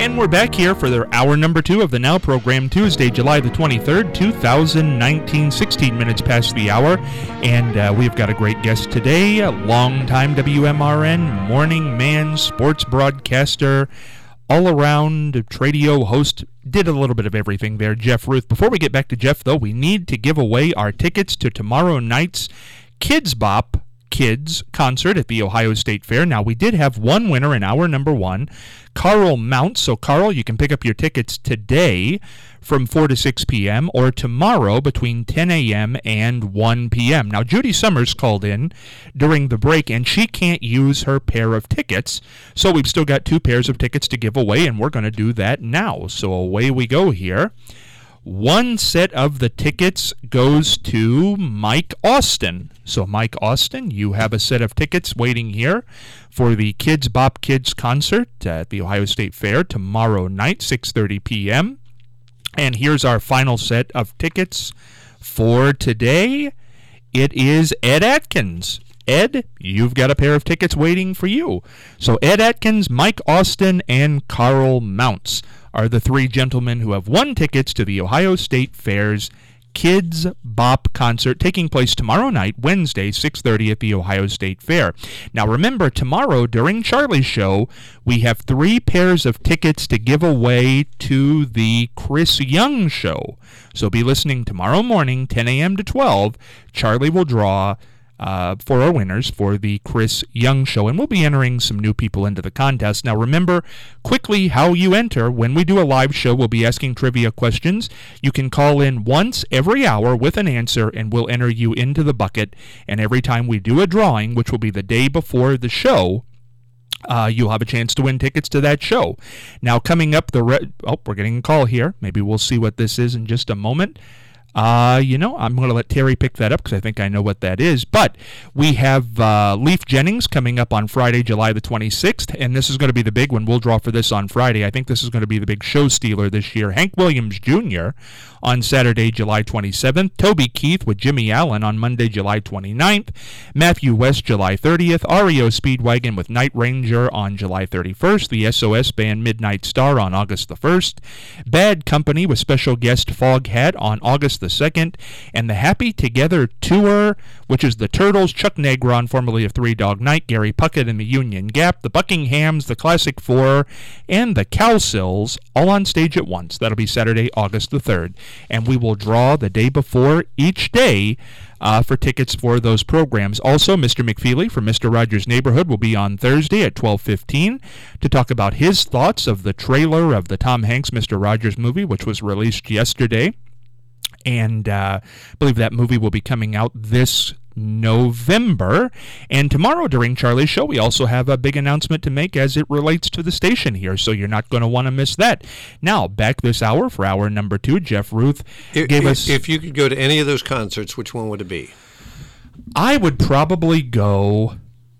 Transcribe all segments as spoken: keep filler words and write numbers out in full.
And we're back here for the hour number two of the Now program, Tuesday, July the twenty-third, two thousand nineteen, sixteen minutes past the hour. And uh, we've got a great guest today, a longtime W M R N morning man, sports broadcaster, all-around radio host, did a little bit of everything there, Jeff Ruth. Before we get back to Jeff, though, we need to give away our tickets to tomorrow night's Kids Bop Kids concert at the Ohio State Fair. Now, we did have one winner in hour number one, Carl Mounts. So, Carl, you can pick up your tickets today from four to six p.m. or tomorrow between ten a.m. and one p.m. Now, Judy Summers called in during the break, and she can't use her pair of tickets, so we've still got two pairs of tickets to give away, and we're going to do that now. So, away we go here. One set of the tickets goes to Mike Austin. So, Mike Austin, you have a set of tickets waiting here for the Kids Bop Kids concert at the Ohio State Fair tomorrow night, six thirty p.m. And here's our final set of tickets for today. It is Ed Atkins. Ed, you've got a pair of tickets waiting for you. So, Ed Atkins, Mike Austin, and Carl Mounts are the three gentlemen who have won tickets to the Ohio State Fair's Kids Bop concert taking place tomorrow night, Wednesday, six thirty at the Ohio State Fair. Now remember, tomorrow during Charlie's show, we have three pairs of tickets to give away to the Chris Young show. So be listening tomorrow morning, ten a.m. to twelve. Charlie will draw Uh, for our winners for the Chris Young show, and we'll be entering some new people into the contest. Now remember quickly how you enter. When we do a live show, we'll be asking trivia questions. You can call in once every hour with an answer, and we'll enter you into the bucket. And every time we do a drawing, which will be the day before the show, Uh, you'll have a chance to win tickets to that show. Now, coming up, the re- oh, we're getting a call here. Maybe we'll see what this is in just a moment. Uh, you know, I'm going to let Terry pick that up because I think I know what that is. But we have uh, Leif Jennings coming up on Friday, July the twenty-sixth, and this is going to be the big one. We'll draw for this on Friday. I think this is going to be the big show stealer this year. Hank Williams Junior on Saturday, July twenty-seventh. Toby Keith with Jimmy Allen on Monday, July twenty-ninth. Matthew West, July thirtieth. R E O Speedwagon with Night Ranger on July thirty-first. The S O S Band Midnight Star on August the first. Bad Company with special guest Foghat on August the second, and the Happy Together Tour, which is the Turtles, Chuck Negron, formerly of Three Dog Night, Gary Puckett and the Union Gap, the Buckinghams, the Classic Four, and the Cowsills, all on stage at once. That'll be Saturday, August the third, and we will draw the day before each day uh, for tickets for those programs. Also, Mister McFeely from Mister Rogers' Neighborhood will be on Thursday at twelve fifteen to talk about his thoughts of the trailer of the Tom Hanks Mister Rogers movie, which was released yesterday. And uh, I believe that movie will be coming out this November. And tomorrow during Charlie's show, we also have a big announcement to make as it relates to the station here, so you're not going to want to miss that. Now, back this hour for hour number two, Jeff Ruth if, gave if, us... If you could go to any of those concerts, which one would it be? I would probably go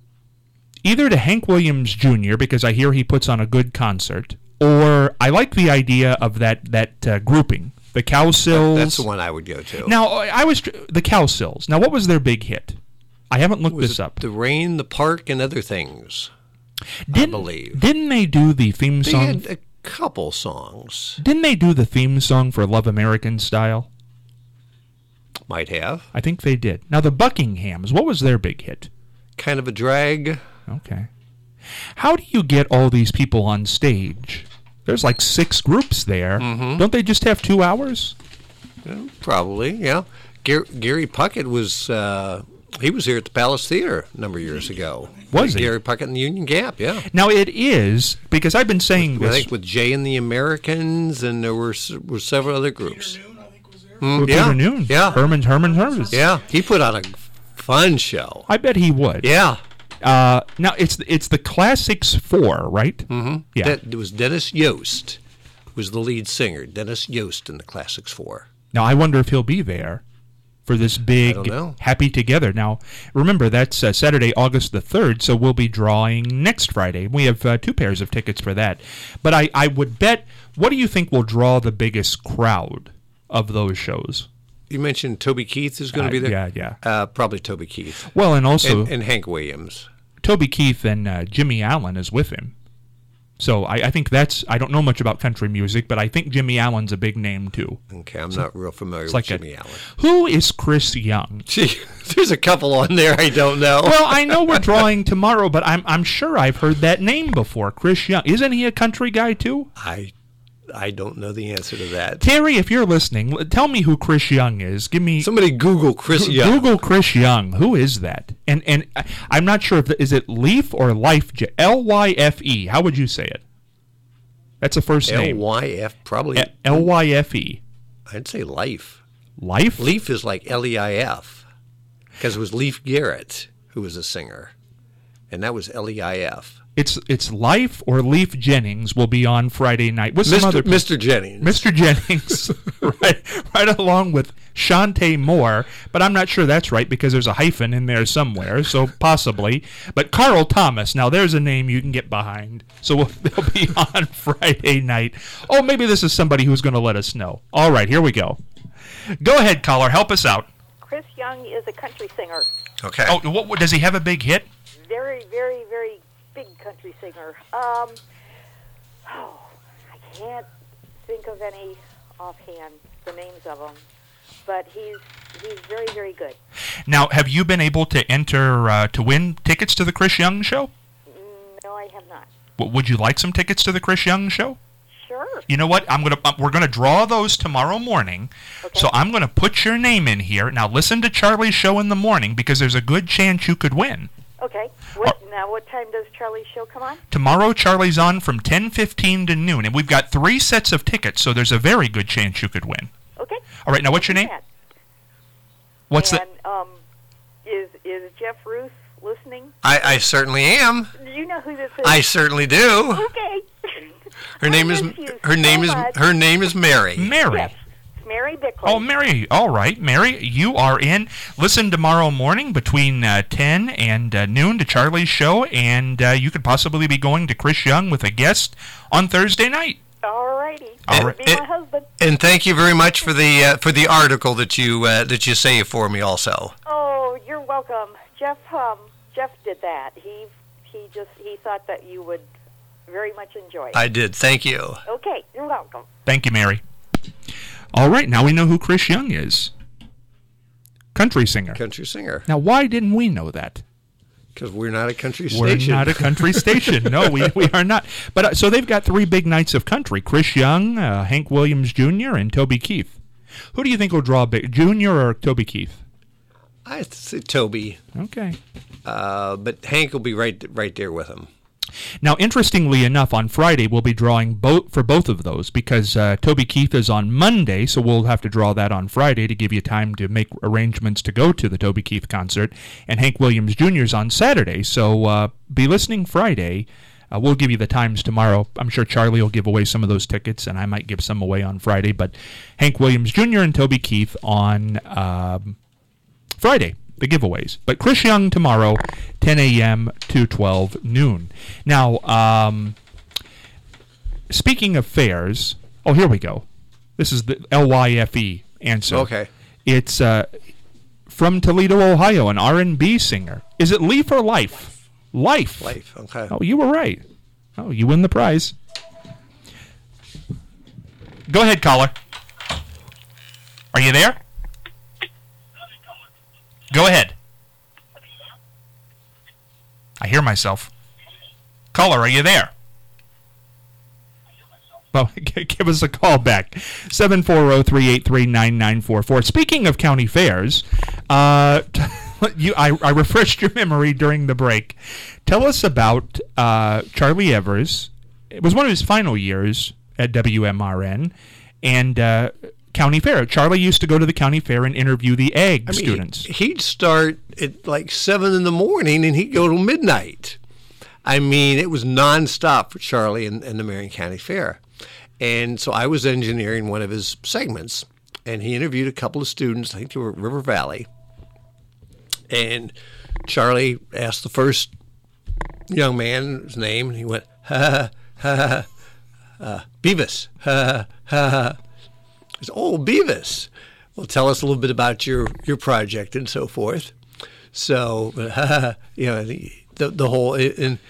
either to Hank Williams Junior, because I hear he puts on a good concert, or I like the idea of that, that uh, grouping. The Cowsills. That's the one I would go to. Now, I was the Cowsills. Now, what was their big hit? I haven't looked was this up. The Rain, the Park, and Other Things, didn't, I believe. Didn't they do the theme they song? They had a couple songs. Didn't they do the theme song for Love American Style? Might have. I think they did. Now, the Buckinghams, what was their big hit? Kind of a Drag. Okay. How do you get all these people on stage? There's like six groups there. Mm-hmm. Don't they just have two hours? Yeah, probably, yeah. Gary, Gary Puckett was, uh, he was here at the Palace Theater a number of years ago. Was he? Gary Puckett and the Union Gap, yeah. Now it is, because I've been saying with, this. I think with Jay and the Americans, and there were were several other groups. Peter Noon, I think, was there. Mm, yeah. yeah, Noon. yeah. Herman, Herman, Herman. Yeah, he put on a fun show. I bet he would. Yeah. Uh, now, it's it's the Classics Four, right? Mm-hmm. Yeah. That, it was Dennis Yost was the lead singer. Dennis Yost in the Classics Four. Now, I wonder if he'll be there for this big I don't know. Happy Together. Now, remember, that's uh, Saturday, August the third, so we'll be drawing next Friday. We have uh, two pairs of tickets for that. But I, I would bet, what do you think will draw the biggest crowd of those shows? You mentioned Toby Keith is going to Uh, be there? yeah, yeah. Uh, probably Toby Keith. Well, and also And, and Hank Williams. Toby Keith and uh, Jimmy Allen is with him. So I, I think that's, I don't know much about country music, but I think Jimmy Allen's a big name too. Okay, I'm so, not real familiar with like Jimmy a, Allen. Who is Chris Young? Gee, there's a couple on there I don't know. Well, I know we're drawing tomorrow, but I'm I'm sure I've heard that name before. Chris Young. Isn't he a country guy too? I I don't know the answer to that. Terry, if you're listening, tell me who Chris Young is. Give me somebody. Google Chris Young. Google Chris Young. Who is that? And and I'm not sure if the, is it Leaf or Life? L Y F E. How would you say it? That's a first name. L Y F probably. L Y F E. I'd say Life. Life. Leaf is like L E I F because it was Leif Garrett who was a singer, and that was L E I F. It's it's Life or Leif Jennings will be on Friday night with some Mister other Mister Jennings. Mister Jennings, right, right along with Shantae Moore, but I'm not sure that's right because there's a hyphen in there somewhere, so possibly. But Carl Thomas, now there's a name you can get behind. So we'll, they'll be on Friday night. Oh, maybe this is somebody who's going to let us know. All right, here we go. Go ahead, caller, help us out. Chris Young is a country singer. Okay. Oh, what, what, does he have a big hit? Very, very, very big country singer. Um, oh, I can't think of any offhand, the names of them, but he's he's very, very good. Now, have you been able to enter uh, to win tickets to the Chris Young show? No, I have not. W- would you like some tickets to the Chris Young show? Sure. You know what? I'm gonna uh, we're gonna draw those tomorrow morning. Okay. So I'm gonna put your name in here. Now listen to Charlie's show in the morning because there's a good chance you could win. Okay. What, uh, now, what time does Charlie's show come on? Tomorrow, Charlie's on from ten fifteen to noon, and we've got three sets of tickets, so there's a very good chance you could win. Okay. All right. Now, what's your name? What's and, the? um, is is Jeff Ruth listening? I, I certainly am. Do you know who this is? I certainly do. Okay. Her name is her name so is much. her name is Mary. Mary. Yes. Mary Bickley. Oh, Mary. All right, Mary, you are in. Listen tomorrow morning between uh, ten and uh, noon to Charlie's show, and uh, you could possibly be going to Chris Young with a guest on Thursday night. All righty. All That right. would be my husband. And thank you very much for the uh, for the article that you uh, that you saved for me also. Oh, you're welcome. Jeff um, Jeff did that. He he just he thought that you would very much enjoy it. I did. Thank you. Okay, you're welcome. Thank you, Mary. All right, now we know who Chris Young is. Country singer. Country singer. Now, why didn't we know that? Because we're not a country We're station. not a country station. No, we, we are not. But uh, so they've got three big nights of country: Chris Young, uh, Hank Williams Junior, and Toby Keith. Who do you think will draw big, Junior or Toby Keith? I say Toby. Okay. Uh, but Hank will be right right there with him. Now, interestingly enough, on Friday we'll be drawing both for both of those because uh, Toby Keith is on Monday, so we'll have to draw that on Friday to give you time to make arrangements to go to the Toby Keith concert. And Hank Williams Junior is on Saturday, so uh, be listening Friday. Uh, we'll give you the times tomorrow. I'm sure Charlie will give away some of those tickets, and I might give some away on Friday. But Hank Williams Junior and Toby Keith on um, Friday. The giveaways. But Chris Young tomorrow, ten a.m. to twelve noon. Now, um, speaking of fairs, oh, here we go. This is the L Y F E answer. Okay. It's uh, from Toledo, Ohio, an R and B singer. Is it Leaf or Life? Life. Life. Okay. Oh, you were right. Oh, you win the prize. Go ahead, caller. Are you there? Go ahead. I hear myself. Caller, are you there? Well, give us a call back. seven four zero, three eight three, nine nine four four. Speaking of county fairs, uh, you, I, I refreshed your memory during the break. Tell us about uh, Charlie Evers. It was one of his final years at W M R N. And... Uh, County Fair. Charlie used to go to the county fair and interview the ag I mean, students. He'd start at like seven in the morning and he'd go till midnight. I mean, it was nonstop for Charlie and, and the Marion County Fair. And so I was engineering one of his segments, and he interviewed a couple of students. I think they were at River Valley. And Charlie asked the first young man his name, and he went, ha ha ha, uh, Beavis, ha ha ha. He said, oh, Beavis. Well, tell us a little bit about your, your project and so forth. So, uh, you know, the, the the whole, and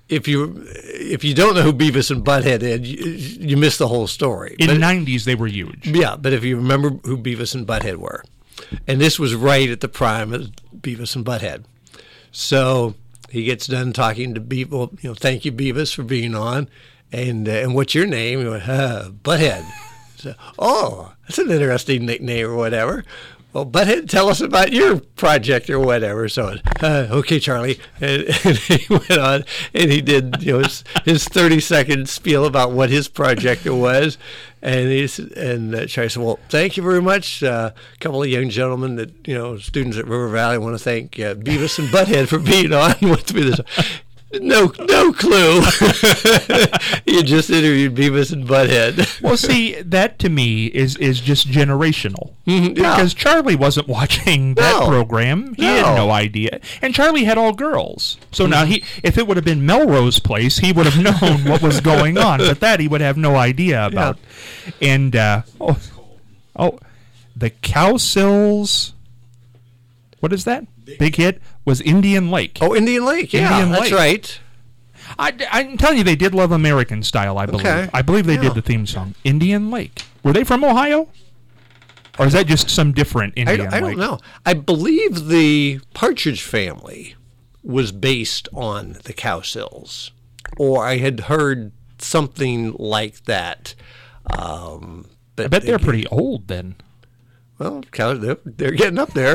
if you if you don't know who Beavis and Butthead is, you, you miss the whole story. In but, the nineties, they were huge. Yeah, but if you remember who Beavis and Butthead were, and this was right at the prime of Beavis and Butthead. So he gets done talking to Beavis. Well, you know, thank you, Beavis, for being on. And uh, and what's your name? He went, uh, Butthead. So, oh, that's an interesting nickname or whatever. Well, Butthead, tell us about your project or whatever. So, uh, okay, Charlie. And, and he went on and he did, you know, his, his thirty second spiel about what his project was. And he and uh, Charlie said, well, thank you very much. Uh, a couple of young gentlemen that, you know, students at River Valley want to thank uh, Beavis and Butthead for being on with me this. No, no clue. You just interviewed Beavis and Butthead. Well, see, that to me is, is just generational. Mm-hmm, yeah. Because Charlie wasn't watching that No. program. He No. had no idea. And Charlie had all girls. So now, he, if it would have been Melrose Place, he would have known what was going on. But that he would have no idea about. And, uh, oh, oh, the Cowsills, what is that? Big hit was Indian Lake. Oh, Indian Lake. Yeah, Indian that's Lake. right. I, I'm telling you, they did Love American Style, I believe. Okay. I believe they Yeah. did the theme song. Indian Lake. Were they from Ohio? Or is that just some different I, Indian don't- I Lake? don't know. I believe the Partridge Family was based on the Cowsills, or I had heard something like that. Um, but I bet they're pretty old then. Well, cow, they're, they're getting up there.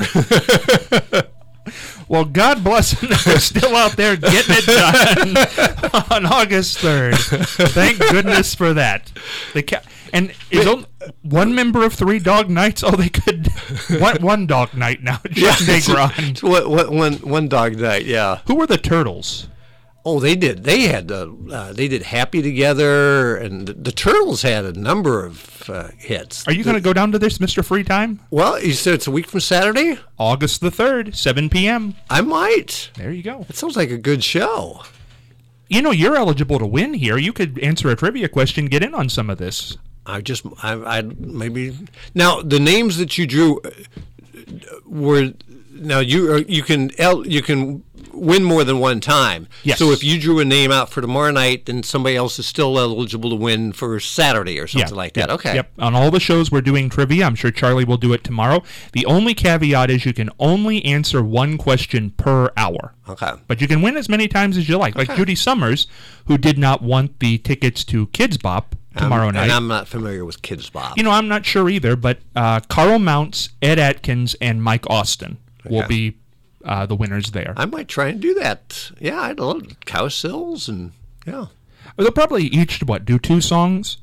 Well, God bless them. They're still out there getting it done on August third. Thank goodness for that. The ca- and is only one member of Three Dog Nights? Oh, they could one one dog night now. Just it's- Negron. it's one, one, one, one dog night. Yeah. Who were the Turtles? Oh, they did. They had uh, uh, they did Happy Together, and the, the Turtles had a number of uh, hits. Are you going to go down to this, Mister Free Time? Well, you said it's a week from Saturday. August the third, seven p.m. I might. There you go. It sounds like a good show. You know, you're eligible to win here. You could answer a trivia question, get in on some of this. I just I, I maybe now the names that you drew uh, were now you are, you can el- you can win more than one time. Yes. So if you drew a name out for tomorrow night, then somebody else is still eligible to win for Saturday or something like that. Yep, Okay. Yep. On all the shows we're doing trivia. I'm sure Charlie will do it tomorrow. The only caveat is you can only answer one question per hour. Okay. But you can win as many times as you like. Like Okay. Judy Summers, who did not want the tickets to Kids Bop tomorrow Um, night. And I'm not familiar with Kids Bop. You know, I'm not sure either, but uh, Carl Mounts, Ed Atkins, and Mike Austin will Okay. be uh, the winners there. I might try and do that. Yeah, I love Cowsills and yeah. They'll probably each, what, do two songs?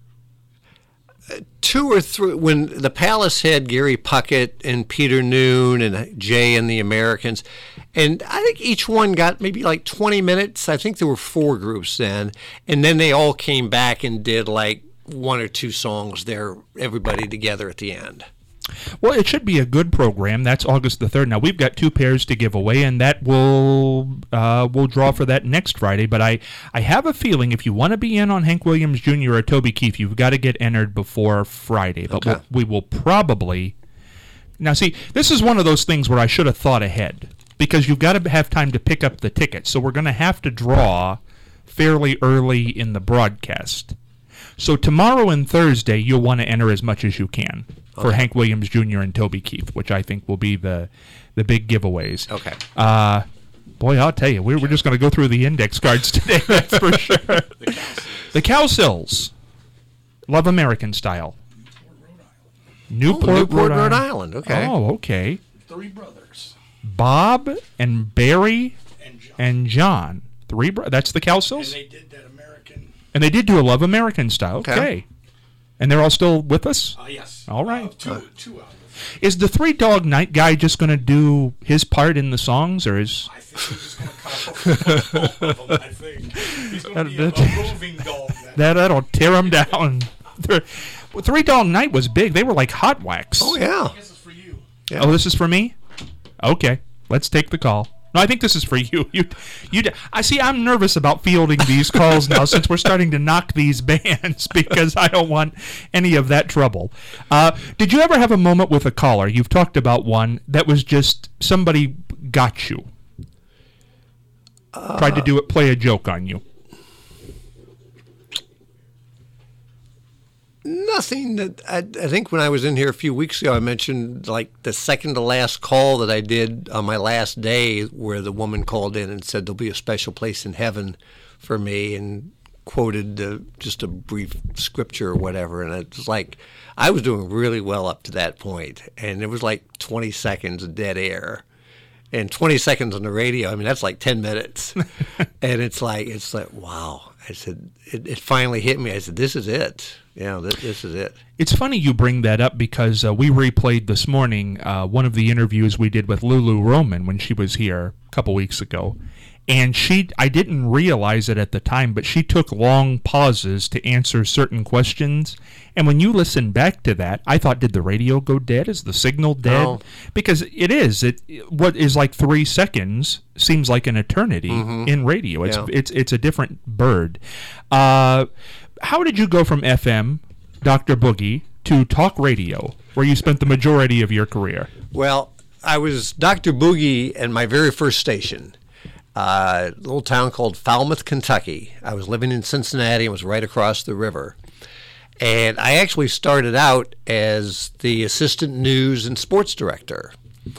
Two or three, when the Palace had Gary Puckett and Peter Noon and Jay and the Americans, and I think each one got maybe like twenty minutes. I think there were four groups then, and then they all came back and did like one or two songs there, everybody together at the end. Well, it should be a good program. That's August the third. Now, we've got two pairs to give away, and that will uh, we'll draw for that next Friday. But I, I have a feeling if you want to be in on Hank Williams Junior or Toby Keith, you've got to get entered before Friday. But Okay. we'll, we will probably... Now, see, this is one of those things where I should have thought ahead, because you've got to have time to pick up the tickets. So we're going to have to draw fairly early in the broadcast. So tomorrow and Thursday, you'll want to enter as much as you can for Hank Williams Junior and Toby Keith, which I think will be the the big giveaways. Okay. Uh, boy, I'll tell you, we're, we're just going to go through the index cards today, that's for sure. The Cowsills. Love American Style. Newport, Oh, Newport, Rhode, Rhode Island. Island. Okay. Oh, okay. Three brothers. Bob and Barry And John. and John. Three bro- That's the And Cowsills? they did that American. And they did do a Love American Style. Okay. Okay. And they're all still with us? Uh, yes. All right. Uh, two, two albums. Is the Three Dog Night guy just going to do his part in the songs, or is... I think he's just going to cut off both of them, I think. He's going to be a, a roving dog. Then. That, that'll tear him down. They're- well, Three Dog Night was big. They were like hot wax. Oh yeah. I guess it's for you. Yeah. Oh, this is for me? Okay. Let's take the call. No, I think this is for you. You, you. I see. I'm nervous about fielding these calls now, since we're starting to knock these bands, because I don't want any of that trouble. Uh, did you ever have a moment with a caller? You've talked about one that was just somebody got you. Uh, Tried to do it, play a joke on you? Nothing that I, I think when I was in here a few weeks ago, I mentioned like the second to last call that I did on my last day, where the woman called in and said there'll be a special place in heaven for me, and quoted uh, just a brief scripture or whatever. And it was like I was doing really well up to that point, and it was like twenty seconds of dead air. And twenty seconds on the radio, I mean, that's like ten minutes. And it's like, it's like, wow. I said, it, it finally hit me. I said, this is it. Yeah, this, this is it. It's funny you bring that up because uh, we replayed this morning uh, one of the interviews we did with Lulu Roman when she was here a couple weeks ago. And she, I didn't realize it at the time, but she took long pauses to answer certain questions. And when you listen back to that, I thought, did the radio go dead? Is the signal dead? No. Because it is. It what is like three seconds seems like an eternity mm-hmm. in radio. It's yeah. it's it's a different bird. Uh, how did you go from F M, Doctor Boogie, to talk radio, where you spent the majority of your career? Well, I was Doctor Boogie at my very first station. Uh, a little town called Falmouth, Kentucky. I was living in Cincinnati and was right across the river. And I actually started out as the assistant news and sports director.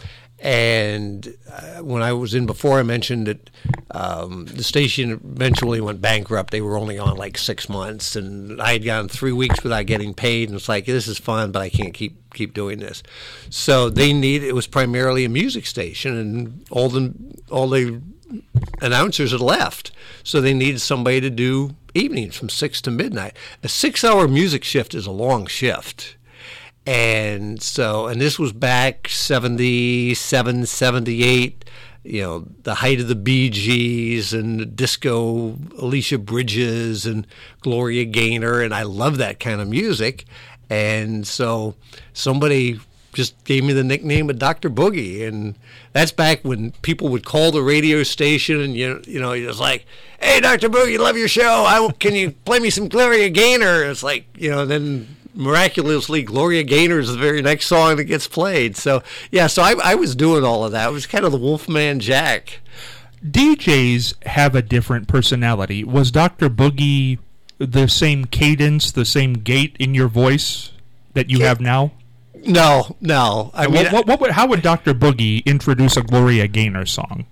And uh, when I was in before, I mentioned that um, the station eventually went bankrupt. They were only on like six months, and I had gone three weeks without getting paid. And it's like, this is fun, but I can't keep keep doing this. So they need. It was primarily a music station, and all the all the announcers had left, so they needed somebody to do evenings from six to midnight. A six-hour music shift is a long shift. And so, and this was back seventy-seven, seventy-eight, you know, the height of the Bee Gees and disco Alicia Bridges and Gloria Gaynor, and I love that kind of music. And so somebody just gave me the nickname of Doctor Boogie, and that's back when people would call the radio station, and you you know, you're just like, "Hey, Doctor Boogie, love your show. I can you play me some Gloria Gaynor?" It's like, you know, then miraculously Gloria Gaynor is the very next song that gets played. So yeah, so I, I was doing all of that. It was kind of the Wolfman Jack. D Js have a different personality. Was Doctor Boogie the same cadence, the same gait in your voice that you Yeah. have now? No, no. I And mean, what, what, what would, how would Doctor Boogie introduce a Gloria Gaynor song?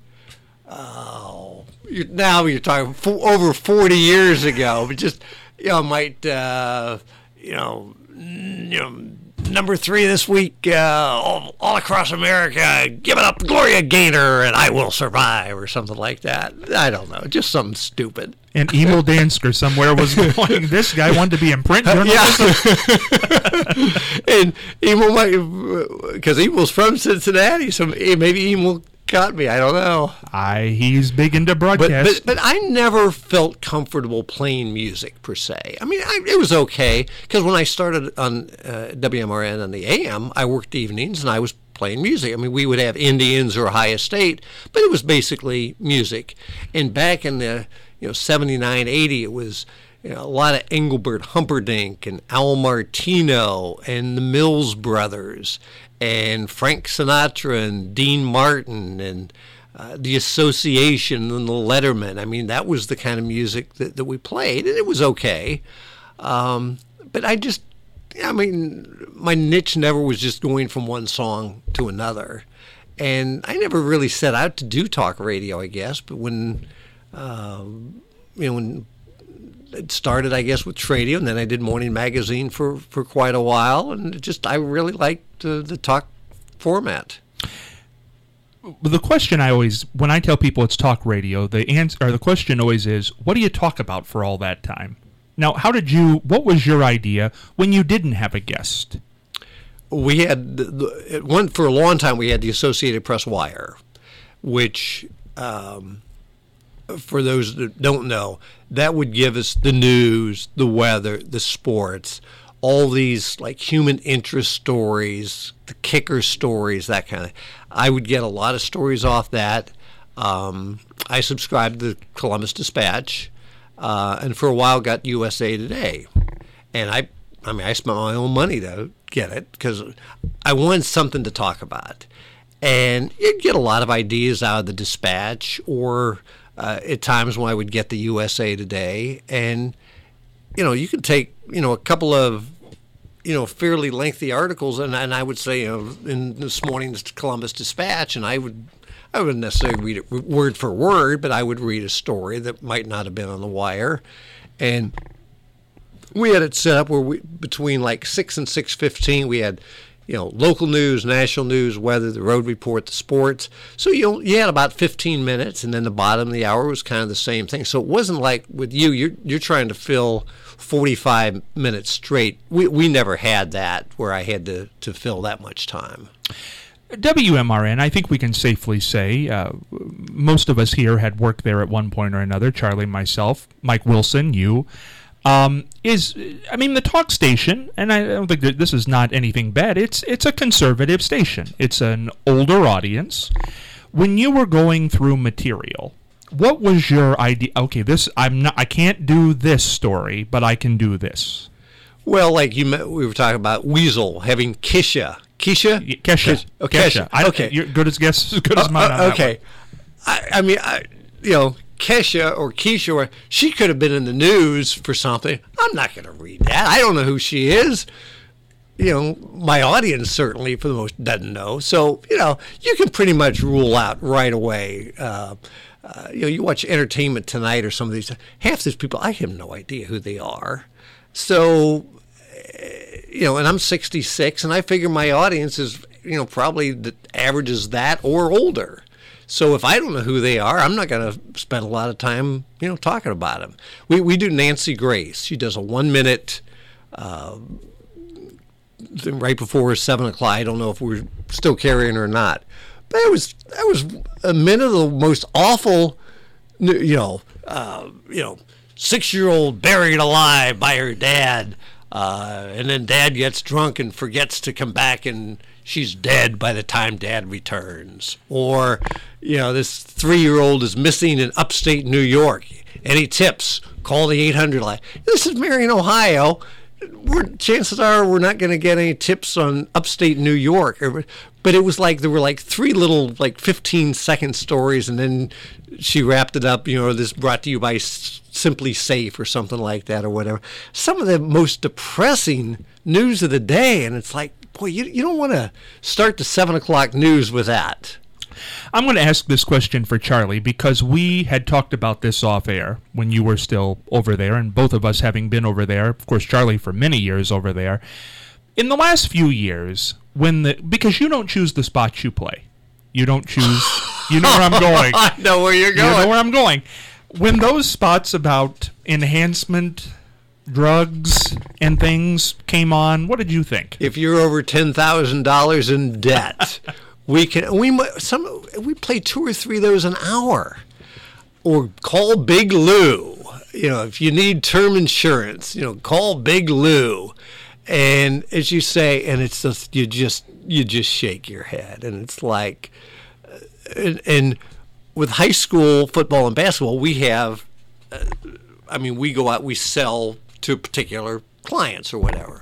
oh, you're, now you're talking for, over forty years ago, but just, you know, might, uh, you know, n- you know, number three this week, uh, all, all across America, give it up to Gloria Gaynor and I Will Survive, or something like that. I don't know, just something stupid. And Emil Dansker somewhere was going, this guy wanted to be in print journalism. Yeah. And Emil might, because Emil's from Cincinnati, so maybe Emil caught me. I don't know. I, he's big into But, broadcast. but but I never felt comfortable playing music per se. I mean, I, it was okay because when I started on uh, W M R N on the A M, I worked evenings and I was playing music. I mean, we would have Indians or Ohio State, but it was basically music. And back in the you know seventy-nine, eighty, it was you know a lot of Engelbert Humperdinck and Al Martino and the Mills Brothers and Frank Sinatra and Dean Martin and uh, the Association and the Letterman. I mean, that was the kind of music that, that we played, and it was okay. Um, but I just, I mean, my niche never was just going from one song to another. And I never really set out to do talk radio, I guess. But when, um, you know, when it started, I guess, with Tradio, and then I did Morning Magazine for, for quite a while, and it just I really liked uh, the talk format. The question I always, when I tell people it's talk radio, the answer or the question always is, what do you talk about for all that time? Now, how did you, what was your idea when you didn't have a guest? We had, the, it went for a long time, we had the Associated Press Wire, which, um, for those that don't know, that would give us the news, the weather, the sports, all these like human interest stories, the kicker stories, that kind of. I would get a lot of stories off that. Um, I subscribed to the Columbus Dispatch, uh, and for a while got U S A Today. And I, I mean, I spent my own money to get it because I wanted something to talk about. And you'd get a lot of ideas out of the Dispatch or uh, at times when I would get the U S A Today, and you know, you could take you know a couple of you know fairly lengthy articles, and and I would say you know in this morning's Columbus Dispatch, and I would. I wouldn't necessarily read it word for word, but I would read a story that might not have been on the wire. And we had it set up where we, between like six and six fifteen, we had, you know, local news, national news, weather, the road report, the sports. So you you had about fifteen minutes, and then the bottom of the hour was kind of the same thing. So it wasn't like with you, you're you're trying to fill forty-five minutes straight. We we never had that where I had to, to fill that much time. W M R N, I think we can safely say, uh, most of us here had worked there at one point or another, Charlie, myself, Mike Wilson, you, um, is, I mean, the talk station, and I don't think that this is not anything bad, it's it's a conservative station. It's an older audience. When you were going through material, what was your idea? Okay, this, I'm not, I can't do this story, but I can do this. Well, like you, we were talking about Weasel having Kisha. Kesha? Kesha. Okay. Kesha. I, okay. You're good as guess as good as mine. Uh, okay. I, I mean, I, you know, Kesha or Keisha, or, she could have been in the news for something. I'm not going to read that. I don't know who she is. You know, my audience certainly, for the most, doesn't know. So, you know, you can pretty much rule out right away. Uh, uh, you know, you watch Entertainment Tonight or some of these. Half these people, I have no idea who they are. So, you know, and I'm sixty-six, and I figure my audience is, you know, probably the average is that or older. So if I don't know who they are, I'm not going to spend a lot of time, you know, talking about them. We we do Nancy Grace. She does a one minute, uh, right before seven o'clock. I don't know if we're still carrying her or not, but it was that was a minute of the most awful, you know, uh, you know, six year old buried alive by her dad. Uh, and then Dad gets drunk and forgets to come back, and she's dead by the time Dad returns. Or, you know, this three-year-old is missing in upstate New York. Any tips? Call the eight hundred line. This is Marion, Ohio. We're, chances are we're not going to get any tips on upstate New York. But it was like there were like three little like fifteen-second stories, and then she wrapped it up, you know, this brought to you by Simply Safe or something like that or whatever. Some of the most depressing news of the day, and it's like, boy, you, you don't want to start the seven o'clock news with that. I'm going to ask this question for Charlie because we had talked about this off air when you were still over there, and both of us having been over there, of course, Charlie for many years over there. In the last few years, when the because you don't choose the spots you play. You don't choose, you know where I'm going. I know where you're going. You know where I'm going. When those spots about enhancement, drugs, and things came on, what did you think? If you're over ten thousand dollars in debt, we can we some we play two or three of those an hour, or call Big Lou. You know, if you need term insurance, you know, call Big Lou. And as you say, and it's just you just you just shake your head, and it's like, and, and with high school football and basketball, we have, uh, I mean, we go out, we sell to particular clients or whatever,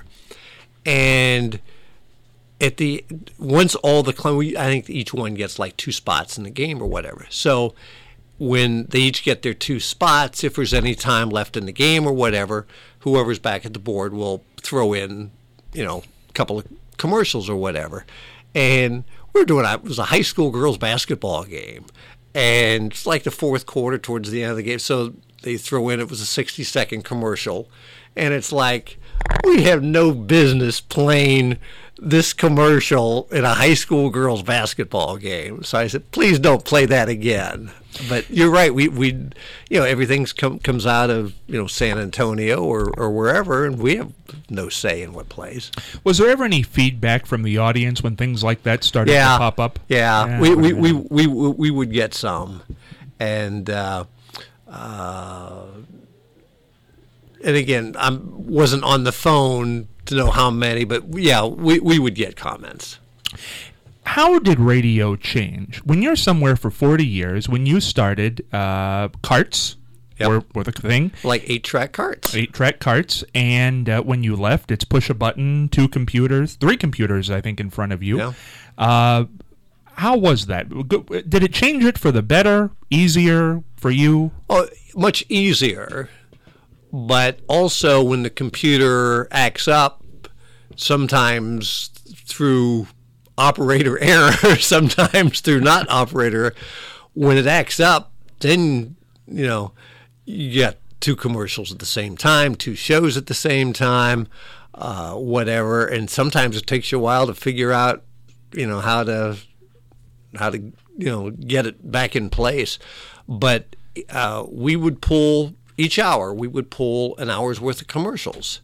and at the once all the clients, I think each one gets like two spots in the game or whatever. So when they each get their two spots, if there's any time left in the game or whatever, whoever's back at the board will throw in, you know, a couple of commercials or whatever. And we were doing, it was a high school girls basketball game. And it's like the fourth quarter towards the end of the game. So they throw in, it was a sixty second commercial. And it's like, we have no business playing this commercial in a high school girls basketball game. So I said, please don't play that again. But you're right. We, we you know, everything's com- comes out of, you know, San Antonio or, or wherever, and we have no say in what plays. Was there ever any feedback from the audience when things like that started yeah. to pop up? Yeah, yeah. We, we, we, we, we would get some. And, uh, uh, and again, I wasn't on the phone to know how many, but yeah, we, we would get comments. How did radio change? When you're somewhere for forty years, when you started, uh, carts yep. were, were the thing. Like eight-track carts. Eight-track carts, and uh, when you left, it's push a button, two computers, three computers, I think, in front of you. Yeah. Uh, How was that? Did it change it for the better, easier for you? Oh, much easier. But also when the computer acts up, sometimes through operator error, sometimes through not operator, when it acts up, then, you know, you get two commercials at the same time, two shows at the same time, uh, whatever. And sometimes it takes you a while to figure out, you know, how to, how to, you know, get it back in place. But uh, we would pull, each hour, we would pull an hour's worth of commercials.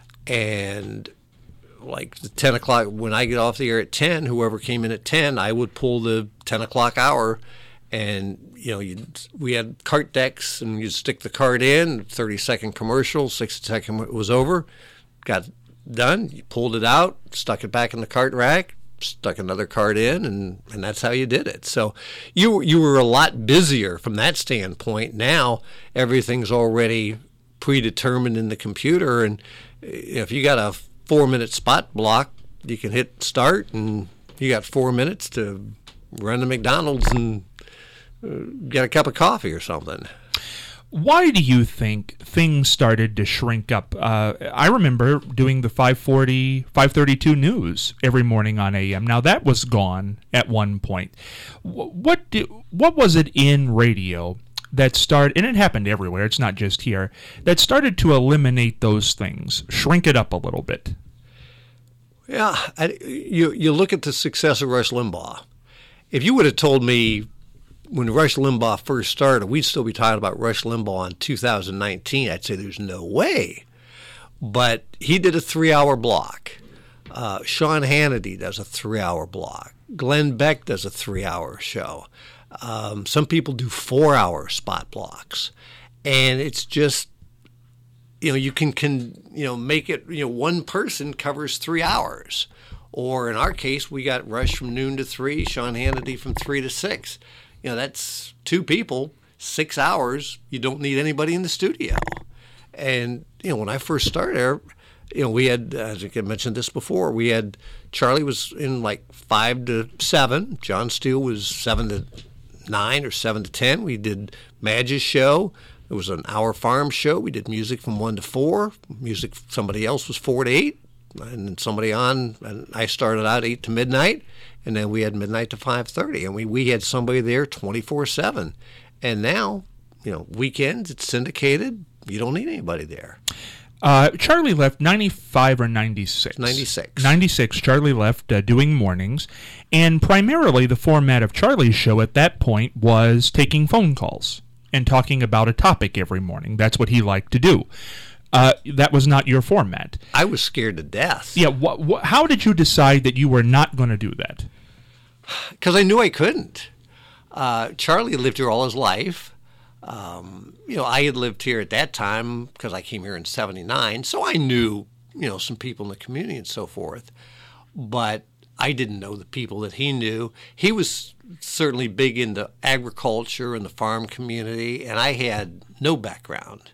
And like the ten o'clock, when I get off the air at ten, whoever came in at ten, I would pull the ten o'clock hour. And, you know, you'd, we had cart decks, and you'd stick the cart in, thirty-second commercial, sixty second it was over, got done, you pulled it out, stuck it back in the cart rack, stuck another cart in, and, and that's how you did it. So you, you were a lot busier from that standpoint. Now everything's already predetermined in the computer, and if you got a four-minute spot block, you can hit start, and you got four minutes to run to McDonald's and get a cup of coffee or something. Why do you think things started to shrink up? Uh, I remember doing the five forty, five thirty-two news every morning on A M. Now, that was gone at one point. What do, what was it in radio that started, and it happened everywhere, it's not just here, that started to eliminate those things, shrink it up a little bit? Yeah, I, you, you look at the success of Rush Limbaugh. If you would have told me when Rush Limbaugh first started, we'd still be talking about Rush Limbaugh in two thousand nineteen. I'd say there's no way. But he did a three-hour block. Uh, Sean Hannity does a three-hour block. Glenn Beck does a three-hour show. Um, some people do four-hour spot blocks. And it's just, you know, you can, can, you know, make it, you know, one person covers three hours. Or in our case, we got Rush from noon to three, Sean Hannity from three to six. You know, that's two people, six hours. You don't need anybody in the studio. And, you know, when I first started there, you know, we had, as I mentioned this before, we had, Charlie was in like five to seven. John Steele was seven to nine or seven to ten. We did Madge's show. It was an hour farm show. We did music from one to four. Music, somebody else was four to eight. And somebody on, and I started out eight to midnight. And then we had midnight to five thirty, and we, we had somebody there twenty-four seven. And now, you know, weekends, it's syndicated. You don't need anybody there. Uh, Charlie left ninety-five or ninety-six? ninety-six. ninety-six, Charlie left uh, doing mornings. And primarily the format of Charlie's show at that point was taking phone calls and talking about a topic every morning. That's what he liked to do. Uh, that was not your format. I was scared to death. Yeah. Wh- wh- how did you decide that you were not going to do that? Because I knew I couldn't. Uh, Charlie lived here all his life. Um, you know, I had lived here at that time because I came here in seventy-nine, so I knew, you know, some people in the community and so forth. But I didn't know the people that he knew. He was certainly big into agriculture and the farm community, and I had no background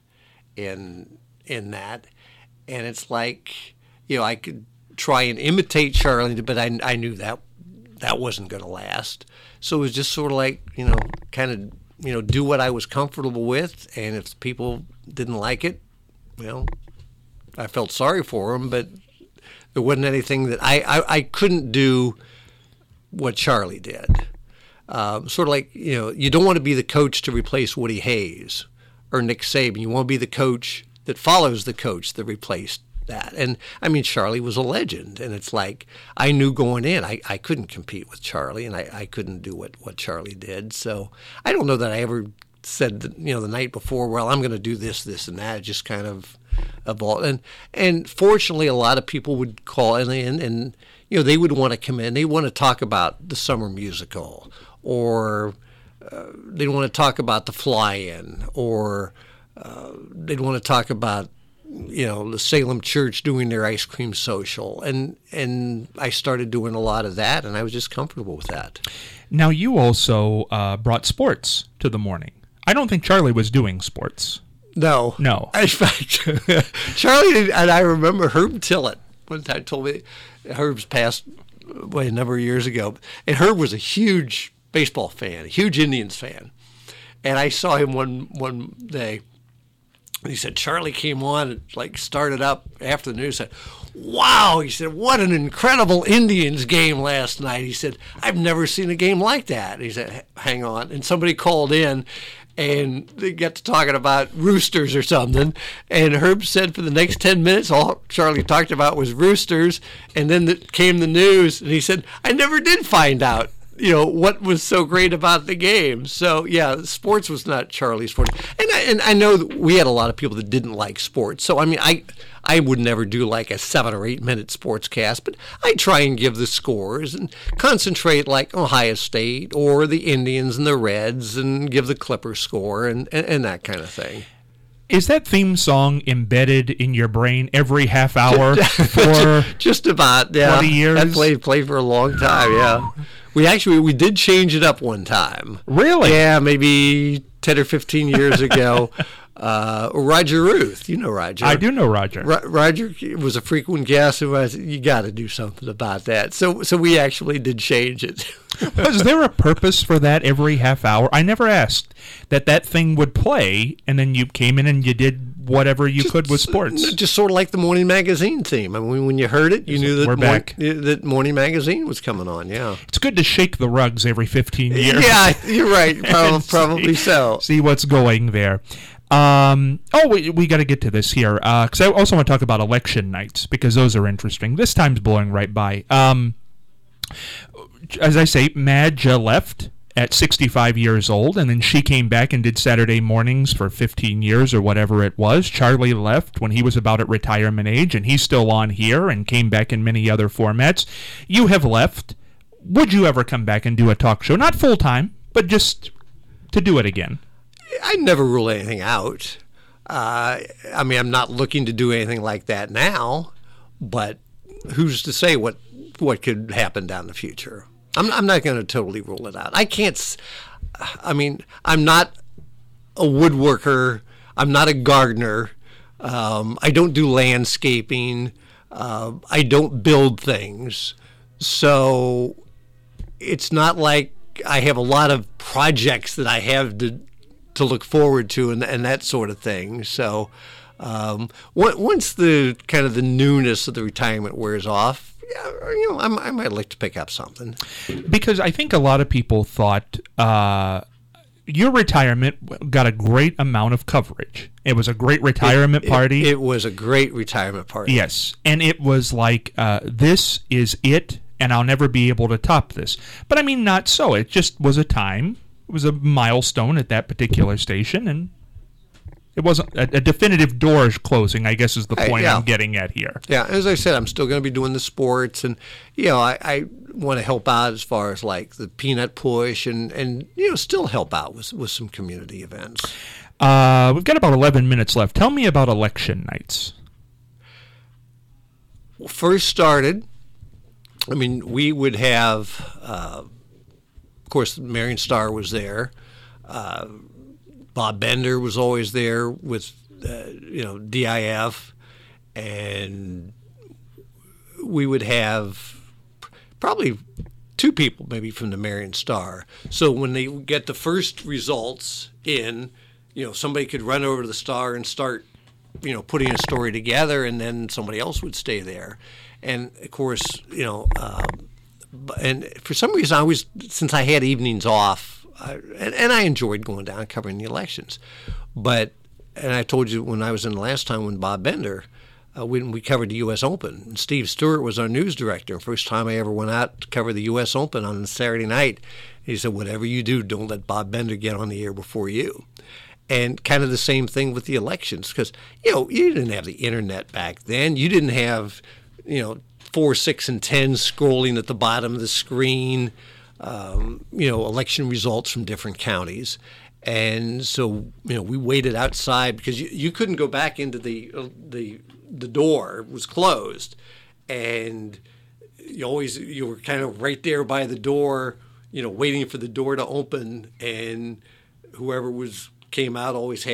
in in that. And it's like, you know, I could try and imitate Charlie, but I, I knew that that wasn't going to last. So it was just sort of like, you know, kind of, you know, do what I was comfortable with. And if people didn't like it, well, I felt sorry for them, but there wasn't anything that I, I, I couldn't do what Charlie did. Um, sort of like, you know, you don't want to be the coach to replace Woody Hayes or Nick Saban. You want to be the coach that follows the coach that replaced that. And I mean, Charlie was a legend, and it's like I knew going in I, I couldn't compete with Charlie, and I, I couldn't do what, what Charlie did. So I don't know that I ever said that, you know, the night before, well, I'm going to do this, this, and that. It just kind of evolved. And and fortunately, a lot of people would call in, and, and you know, they would want to come in. They want to talk about the summer musical, or uh, they want to talk about the fly-in, or uh, they'd want to talk about, you know, the Salem Church doing their ice cream social. And and I started doing a lot of that, and I was just comfortable with that. Now, you also uh, brought sports to the morning. I don't think Charlie was doing sports. No. No. In fact, Charlie, and I remember Herb Tillett one time told me, Herb's passed boy, a number of years ago. And Herb was a huge baseball fan, a huge Indians fan. And I saw him one one day. And he said, Charlie came on and like started up after the news. Said, wow, he said, what an incredible Indians game last night. He said, I've never seen a game like that. He said, hang on. And somebody called in and they got to talking about roosters or something. And Herb said for the next ten minutes, all Charlie talked about was roosters. And then the, came the news. And he said, I never did find out, you know, what was so great about the game. So, yeah, sports was not Charlie's forte. And I, and I know that we had a lot of people that didn't like sports. So, I mean, I I would never do like a seven or eight minute sports cast, but I try and give the scores and concentrate like Ohio State or the Indians and the Reds and give the Clippers score and, and, and that kind of thing. Is that theme song embedded in your brain every half hour for just about, yeah. twenty years? I played, played for a long time, yeah. We actually, we did change it up one time. Really? Yeah, maybe ten or fifteen years ago. Uh, Roger Ruth, you know Roger. I do know Roger. Ro- Roger was a frequent guest, and I said, you got to do something about that. So so we actually did change it. Was there a purpose for that every half hour? I never asked that that thing would play, and then you came in and you did whatever you just, could with sports. Just sort of like the Morning Magazine theme. I mean, when you heard it, you knew that, We're mor- back. that Morning Magazine was coming on, yeah. It's good to shake the rugs every fifteen years. Yeah, you're right. Probably, see, probably so. See what's going there. Um, oh, we, we got to get to this here, because uh, I also want to talk about election nights, because those are interesting. This time's blowing right by. Um, as I say, Madge uh, left at sixty-five years old, and then she came back and did Saturday mornings for fifteen years or whatever it was. Charlie left when he was about at retirement age, and he's still on here and came back in many other formats. You have left. Would you ever come back and do a talk show? Not full-time, but just to do it again. I never rule anything out. Uh, I mean, I'm not looking to do anything like that now, but who's to say what what could happen down the future? I'm, I'm not going to totally rule it out. I can't. I mean, I'm not a woodworker. I'm not a gardener. Um, I don't do landscaping. Uh, I don't build things. So it's not like I have a lot of projects that I have to to look forward to and, and that sort of thing. So um, once the kind of the newness of the retirement wears off, yeah, you know, I'm, I might like to pick up something. Because I think a lot of people thought uh, your retirement got a great amount of coverage. It was a great retirement it, party. It, it was a great retirement party. Yes, and it was like, uh, this is it, and I'll never be able to top this. But I mean, not so. It just was a time. It was a milestone at that particular station, and it wasn't a, a definitive doors closing, I guess is the point I, yeah. I'm getting at here. Yeah, as I said, I'm still going to be doing the sports, and, you know, I, I want to help out as far as, like, the Peanut Push and, and you know, still help out with, with some community events. Uh, we've got about eleven minutes left. Tell me about election nights. Well, first started, I mean, we would have... Uh, Of course, Marion Star was there. Uh, Bob Bender was always there with, uh, you know, D I F, and we would have probably two people maybe from the Marion Star. So when they get the first results in, you know, somebody could run over to the Star and start, you know, putting a story together, and then somebody else would stay there. And of course, you know. Um, And for some reason, I always, since I had evenings off, I, and, and I enjoyed going down and covering the elections. But, and I told you when I was in the last time when Bob Bender, uh, when we covered the U S Open, and Steve Stewart was our news director. First time I ever went out to cover the U S Open on a Saturday night, he said, whatever you do, don't let Bob Bender get on the air before you. And kind of the same thing with the elections, because, you know, you didn't have the internet back then. You didn't have, you know, four, six, and ten scrolling at the bottom of the screen, um, you know, election results from different counties. And so, you know, we waited outside because you, you couldn't go back into the, uh, the the door. It was closed. And you always, you were kind of right there by the door, you know, waiting for the door to open. And whoever was came out always had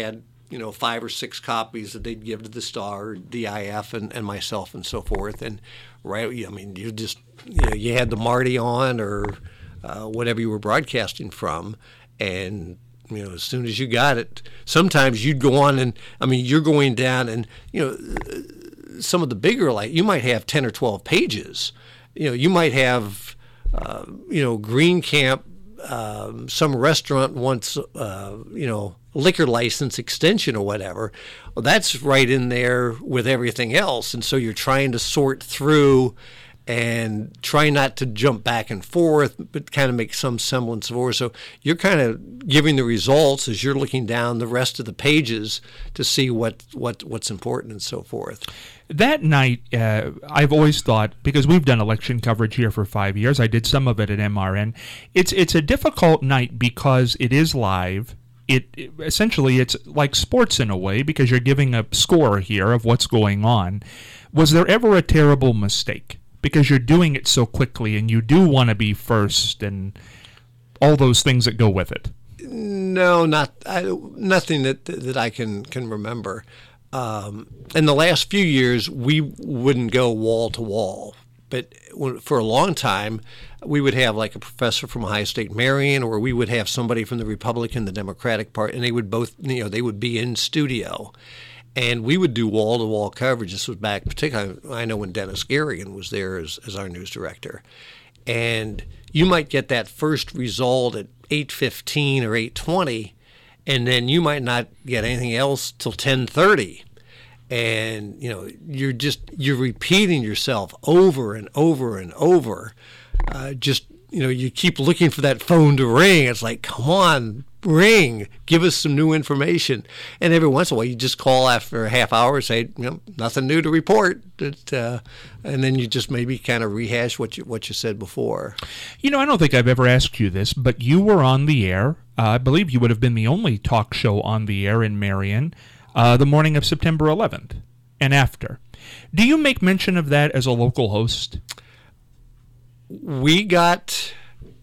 you know, five or six copies that they'd give to the Star, D I F, and, and myself, and so forth. And right, I mean, you just you know, you had the Marty on or uh, whatever you were broadcasting from, and you know, as soon as you got it, sometimes you'd go on and I mean, you're going down, and you know, some of the bigger, like you might have ten or twelve pages. You know, you might have, uh, you know, Green Camp. Um, some restaurant wants, uh, you know, liquor license extension or whatever. Well, that's right in there with everything else. And so you're trying to sort through and try not to jump back and forth, but kind of make some semblance of order. So you're kind of giving the results as you're looking down the rest of the pages to see what, what what's important and so forth. That night, uh, I've always thought, because we've done election coverage here for five years, I did some of it at M R N, it's it's a difficult night because it is live. It, it essentially, it's like sports in a way because you're giving a score here of what's going on. Was there ever a terrible mistake? Because you're doing it so quickly and you do want to be first and all those things that go with it. No, not I, nothing that that I can, can remember. Um, in the last few years, we wouldn't go wall to wall, but for a long time, we would have like a professor from Ohio State Marion, or we would have somebody from the Republican, the Democratic Party, and they would both, you know, they would be in studio, and we would do wall to wall coverage. This was back, particularly, I know when Dennis Garrigan was there as, as our news director, and you might get that first result at eight fifteen or eight twenty. And then you might not get anything else till ten thirty, and you know you're just you're repeating yourself over and over and over. Uh, just you know you keep looking for that phone to ring. It's like, come on, ring, give us some new information. And every once in a while, you just call after a half hour and say, you know, nothing new to report. It, uh, and then you just maybe kind of rehash what you what you said before. You know, I don't think I've ever asked you this, but you were on the air. Uh, I believe you would have been the only talk show on the air in Marion uh, the morning of September eleventh and after. Do you make mention of that as a local host? We got,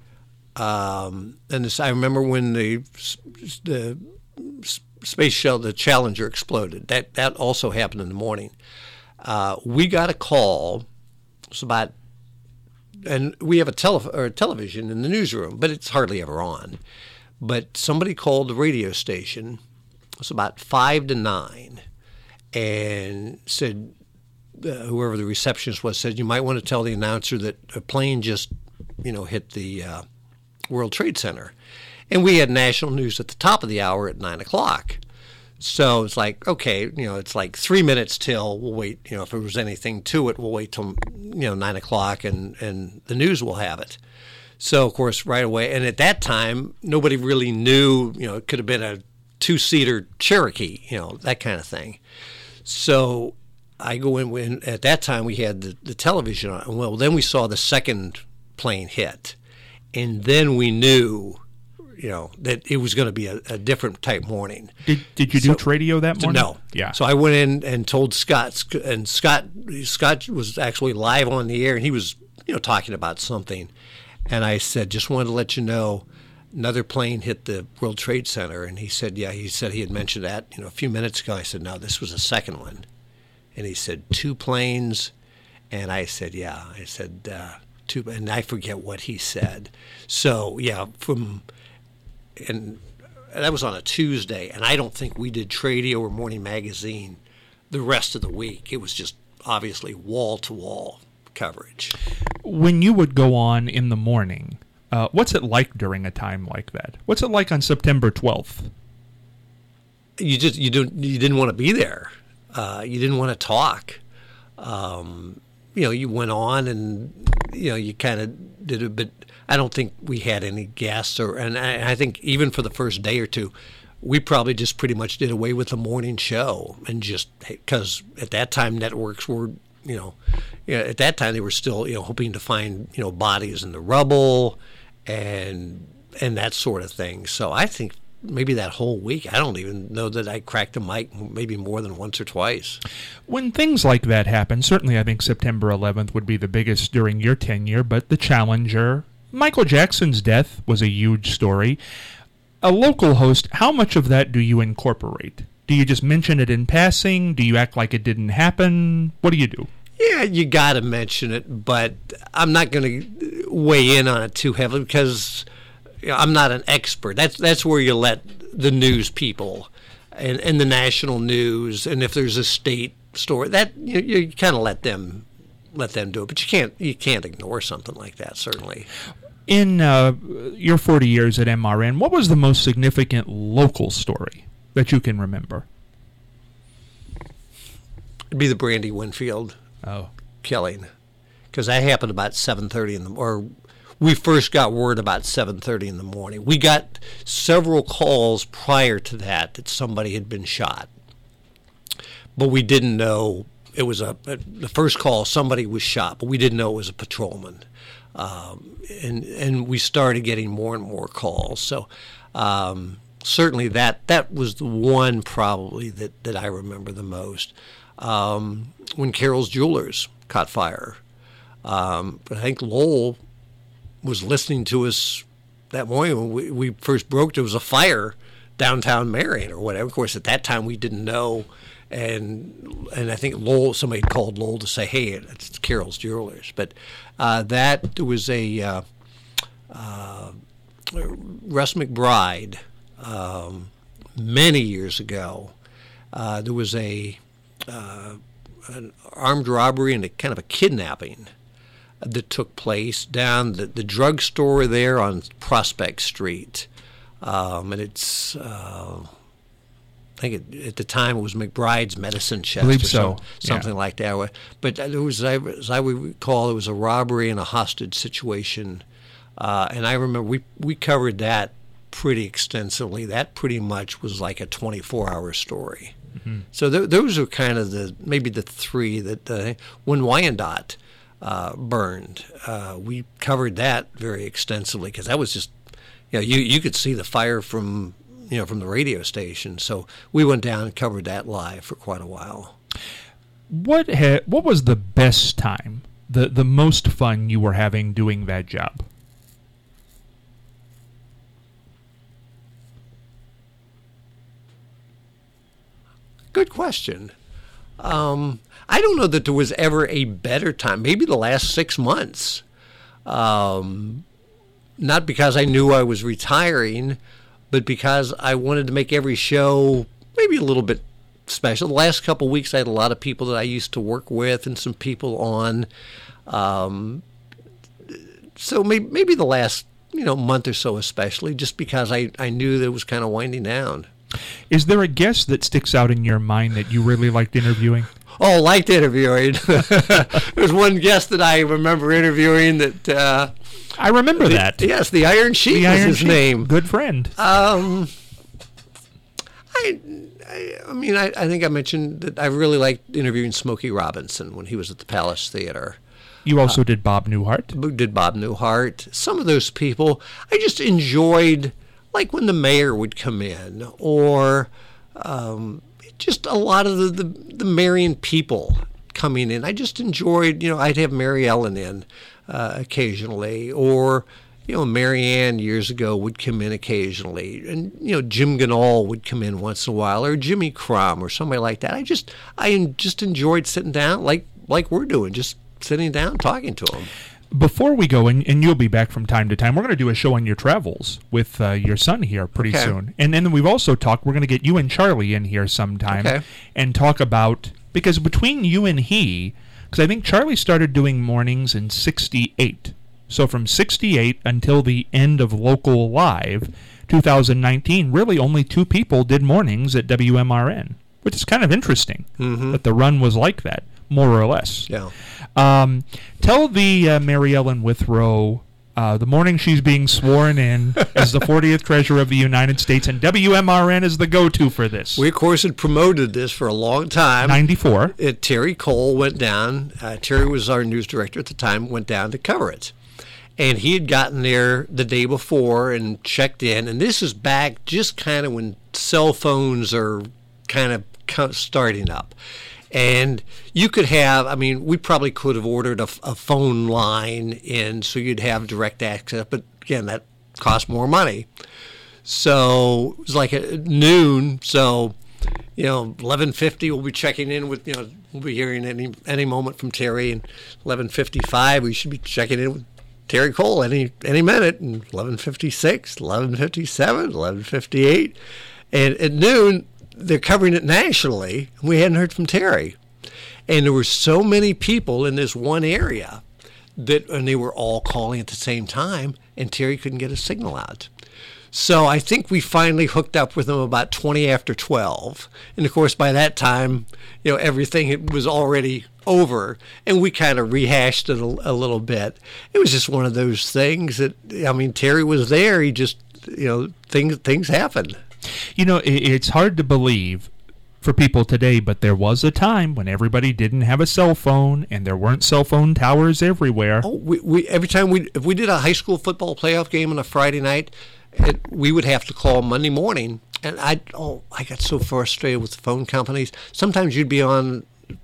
um, and this, I remember when the the space shuttle, the Challenger, exploded. That that also happened in the morning. Uh, we got a call. It's about, and we have a tele or a television in the newsroom, but it's hardly ever on. But somebody called the radio station. It was about five to nine, and said, uh, whoever the receptionist was said, you might want to tell the announcer that a plane just, you know, hit the uh, World Trade Center. And we had national news at the top of the hour at nine o'clock. So it's like, okay, you know, it's like three minutes till, we'll wait, you know, if there was anything to it, we'll wait till, you know, nine o'clock and, and the news will have it. So, of course, right away, and at that time, nobody really knew, you know, it could have been a two-seater Cherokee, you know, that kind of thing. So I go in, when at that time we had the, the television on. Well, then we saw the second plane hit, and then we knew, you know, that it was going to be a, a different type morning. Did Did you so, do radio that morning? No. Yeah. So I went in and told Scott, and Scott Scott was actually live on the air, and he was, you know, talking about something. And I said, just wanted to let you know, another plane hit the World Trade Center. And he said, yeah, he said he had mentioned that, you know, a few minutes ago. I said, no, this was the second one. And he said, two planes. And I said, yeah. I said, uh, two. And I forget what he said. So, yeah, from, and that was on a Tuesday. And I don't think we did Tradio or Morning Magazine the rest of the week. It was just obviously wall to wall coverage. When you would go on in the morning, uh, what's it like during a time like that? What's it like on September twelfth? You just you don't you didn't want to be there. Uh, you didn't want to talk. Um, you know, you went on and you know you kind of did it, but I don't think we had any guests, or and I, I think even for the first day or two, we probably just pretty much did away with the morning show and just because at that time networks were. You know, you know, at that time they were still, you know, hoping to find, you know, bodies in the rubble and and that sort of thing. So I think maybe that whole week, I don't even know that I cracked a mic maybe more than once or twice. When things like that happen, certainly I think September eleventh would be the biggest during your tenure, but the Challenger, Michael Jackson's death was a huge story. A local host, how much of that do you incorporate Do you just mention it in passing? Do you act like it didn't happen? What do you do? Yeah, you got to mention it, but I'm not going to weigh in on it too heavily because you know, I'm not an expert. That's that's where you let the news people and, and the national news, and if there's a state story, that you, you kind of let them let them do it. But you can't you can't ignore something like that, certainly. In uh, your forty years at M R N, what was the most significant local story that you can remember? It'd be the Brandy Winfield Oh. killing, because that happened about seven thirty in the or we first got word about seven thirty in the morning. We got several calls prior to that that somebody had been shot, but we didn't know it was a. The first call, somebody was shot, but we didn't know it was a patrolman, um, and and we started getting more and more calls. So. Um, certainly, that that was the one probably that, that I remember the most. Um, when Carol's Jewelers caught fire. Um, but I think Lowell was listening to us that morning when we, we first broke. There was a fire downtown Marion or whatever. Of course, at that time we didn't know. And and I think Lowell, somebody called Lowell to say, hey, it's Carol's Jewelers. But uh, that was a uh, uh, Russ McBride um, many years ago. Uh, there was a Uh, an armed robbery and a kind of a kidnapping that took place down the, the drugstore there on Prospect Street. Um, and it's, uh, I think it, at the time it was McBride's Medicine Chest believe or so. some, something Yeah. like that. But there was, as I would recall, it was a robbery and a hostage situation. Uh, and I remember we, we covered that pretty extensively. That pretty much was like a twenty-four hour story. Mm-hmm. So th- those are kind of the maybe the three that uh, when Wyandotte uh, burned, uh, we covered that very extensively because that was just you know you you could see the fire from you know from the radio station. So we went down and covered that live for quite a while. What ha- what was the best time, the the most fun you were having doing that job? Good question. Um, I don't know that there was ever a better time. Maybe the last six months. Um, not because I knew I was retiring, but because I wanted to make every show maybe a little bit special. The last couple of weeks, I had a lot of people that I used to work with and some people on. Um, so maybe, maybe the last you know month or so especially, just because I, I knew that it was kind of winding down. Is there a guest that sticks out in your mind that you really liked interviewing? Oh, liked interviewing. There's one guest that I remember interviewing that... Uh, I remember the, that. Yes, the Iron Sheik the was Iron his Sheik. name. Good friend. Um, I, I, I mean, I, I think I mentioned that I really liked interviewing Smokey Robinson when he was at the Palace Theater. You also uh, did Bob Newhart? Did Bob Newhart. Some of those people, I just enjoyed... Like when the mayor would come in, or um, just a lot of the, the, the Marion people coming in. I just enjoyed, you know, I'd have Mary Ellen in uh, occasionally, or, you know, Mary Ann years ago would come in occasionally. And, you know, Jim Ganal would come in once in a while, or Jimmy Crum, or somebody like that. I just, I just enjoyed sitting down like, like we're doing, just sitting down, talking to them. Before we go, and, and you'll be back from time to time, we're going to do a show on your travels with uh, your son here pretty okay. soon. And then we've also talked, we're going to get you and Charlie in here sometime okay. and talk about, because between you and he, because I think Charlie started doing mornings in sixty-eight. So from sixty-eight until the end of Local Live, two thousand nineteen, really only two people did mornings at W M R N, which is kind of interesting mm-hmm. that the run was like that, more or less. Yeah. Um, tell the uh, Mary Ellen Withrow uh, the morning she's being sworn in as the fortieth Treasurer of the United States, and W M R N is the go-to for this. We, of course, had promoted this for a long time. ninety-four. It, Terry Cole went down. Uh, Terry was our news director at the time, went down to cover it. And he had gotten there the day before and checked in. And this is back just kind of when cell phones are kind of starting up. And you could have, I mean, we probably could have ordered a, a phone line in so you'd have direct access. But again, that cost more money. So it was like at noon. So you know, eleven fifty, we'll be checking in with, you know, we'll be hearing any any moment from Terry. And eleven fifty-five, we should be checking in with Terry Cole any any minute. And eleven fifty-six, eleven fifty-seven, eleven fifty-eight. And at noon, they're covering it nationally, and we hadn't heard from Terry. And there were so many people in this one area that, and they were all calling at the same time, and Terry couldn't get a signal out. So I think we finally hooked up with him about twenty after twelve. And of course, by that time, you know, everything was already over, and we kind of rehashed it a, a little bit. It was just one of those things that, I mean, Terry was there. He just, you know, things things happened. You know, it's hard to believe for people today, but there was a time when everybody didn't have a cell phone and there weren't cell phone towers everywhere. Oh, we, we every time we if we did a high school football playoff game on a Friday night, it, we would have to call Monday morning, and I oh I got so frustrated with the phone companies. Sometimes you'd be on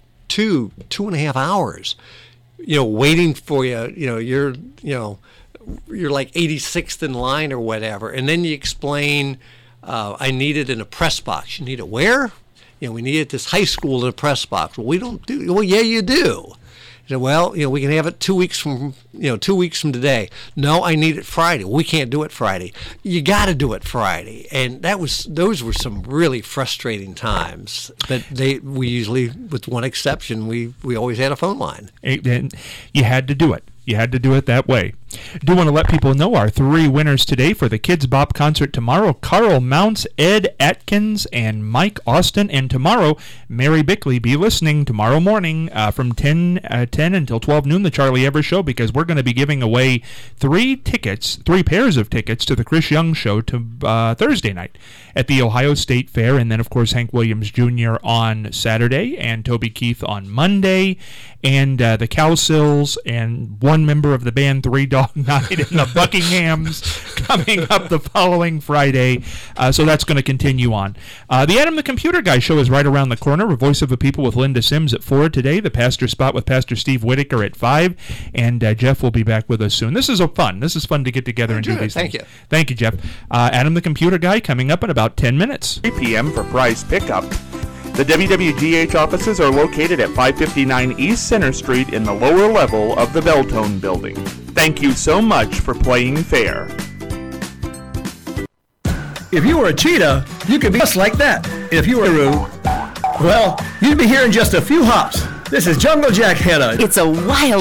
two two and a half hours, you know, waiting for you. You know, you're you know you're like eighty-sixth in line or whatever, and then you explain, uh, I need it in a press box. You need it where? You know, we need it at this high school in a press box. Well, we don't do. Well, yeah, you do. You know, well, you know, we can have it two weeks from, you know, two weeks from today. No, I need it Friday. Well, we can't do it Friday. You got to do it Friday, and that was those were some really frustrating times. But they, we usually, with one exception, we we always had a phone line. And you had to do it. You had to do it that way. Do want to let people know our three winners today for the Kids Bop concert tomorrow: Carl Mounts, Ed Atkins, and Mike Austin. And tomorrow, Mary Bickley. Be listening tomorrow morning uh, from ten, uh, ten until twelve noon, the Charlie Evers Show, because we're going to be giving away three tickets, three pairs of tickets to the Chris Young Show to uh, Thursday night at the Ohio State Fair. And then, of course, Hank Williams Junior on Saturday and Toby Keith on Monday. And uh, the Cowsills and one member of the band Three Dog Night and the Buckinghams coming up the following Friday. Uh, so that's going to continue on. Uh, the Adam the Computer Guy show is right around the corner. A Voice of the People with Linda Sims at four today. The Pastor Spot with Pastor Steve Whitaker at five. And uh, Jeff will be back with us soon. This is a fun. This is fun to get together and do these Thank things. you. Thank you, Jeff. Uh, Adam the Computer Guy coming up in about ten minutes. three p.m. for prize pickup. The W W G H offices are located at five fifty-nine East Center Street in the lower level of the Beltone building. Thank you so much for playing fair. If you were a cheetah, you could be just like that. If you were a roo, well, you'd be here in just a few hops. This is Jungle Jack Henna. It's a wild